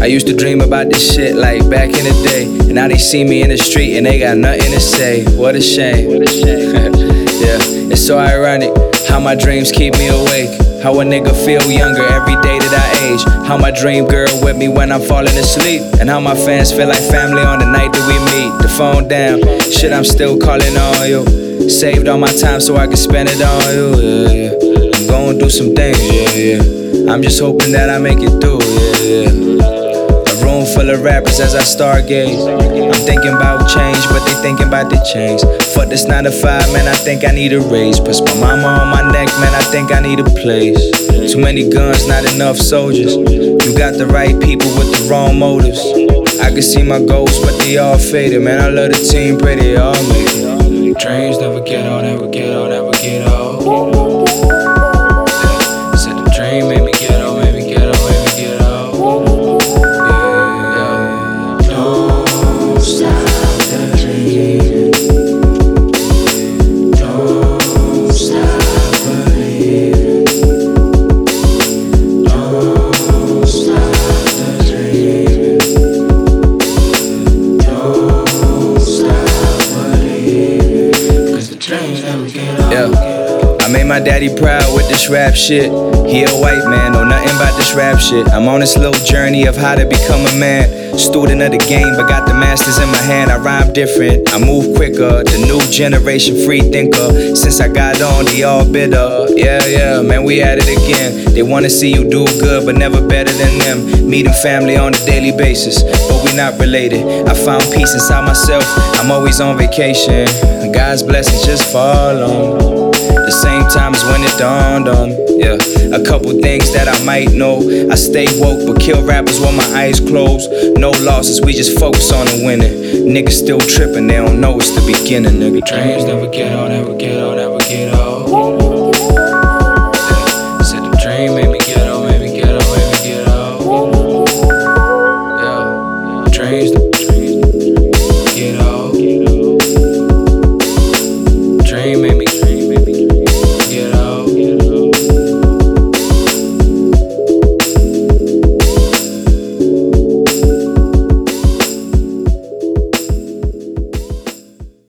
I used to dream about this shit like back in the day, and now they see me in the street and they got nothing to say. What a shame. Yeah, it's so ironic how my dreams keep me awake. How a nigga feel younger every day that I age. How my dream girl with me when I'm falling asleep. And how my fans feel like family on the night that we meet. The phone down, shit I'm still calling on you. Saved all my time so I can spend it on you, yeah. I'm going through some things, yeah. I'm just hoping that I make it through, yeah. A room full of rappers as I stargaze. I'm thinking about change, but they thinking about the change. Fuck this 9 to 5, man, I think I need a raise. Puts my mama on my neck, man, I think I need a place. Too many guns, not enough soldiers. You got the right people with the wrong motives. I can see my goals, but they all faded. Man, I love the team, pray they all make it. Dreams never get old, never get old, never get old. Yeah. Said the dream made me get old, made me get old, made me get old. Yeah. Don't stop the dream. Don't stop believing. Don't stop the dream. Don't stop believing. Cause the dreams never get old. Yeah. I made my daddy proud with this rap shit. He a white man, know nothing about this rap shit. I'm on this little journey of how to become a man. Student of the game, but got the masters in my hand. I rhyme different, I move quicker. The new generation free thinker. Since I got on, they all bitter. Yeah, man, we at it again. They wanna see you do good, but never better than them. Meeting family on a daily basis, but we not related. I found peace inside myself, I'm always on vacation. God's blessings just fall on me. The same time as when it dawned on me. Yeah, a couple things that I might know. I stay woke, but kill rappers with my eyes closed. No losses, we just focus on the winning. Niggas still tripping, they don't know it's the beginning, nigga. Dreams never get old, never get old, never get old.